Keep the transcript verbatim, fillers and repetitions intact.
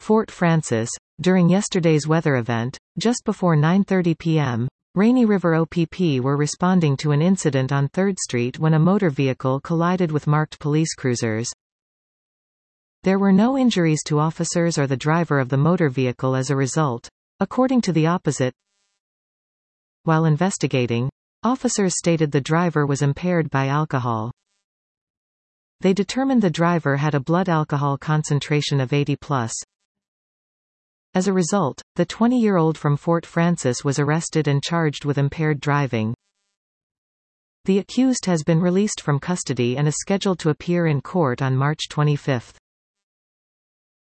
Fort Frances. During yesterday's weather event, just before nine thirty p m, Rainy River O P P were responding to an incident on third street when a motor vehicle collided with marked police cruisers. There were no injuries to officers or the driver of the motor vehicle as a result, according to the opposite. While investigating, officers stated the driver was impaired by alcohol. They determined the driver had a blood alcohol concentration of eighty plus. As a result, the twenty-year-old from Fort Frances was arrested and charged with impaired driving. The accused has been released from custody and is scheduled to appear in court on March twenty-fifth.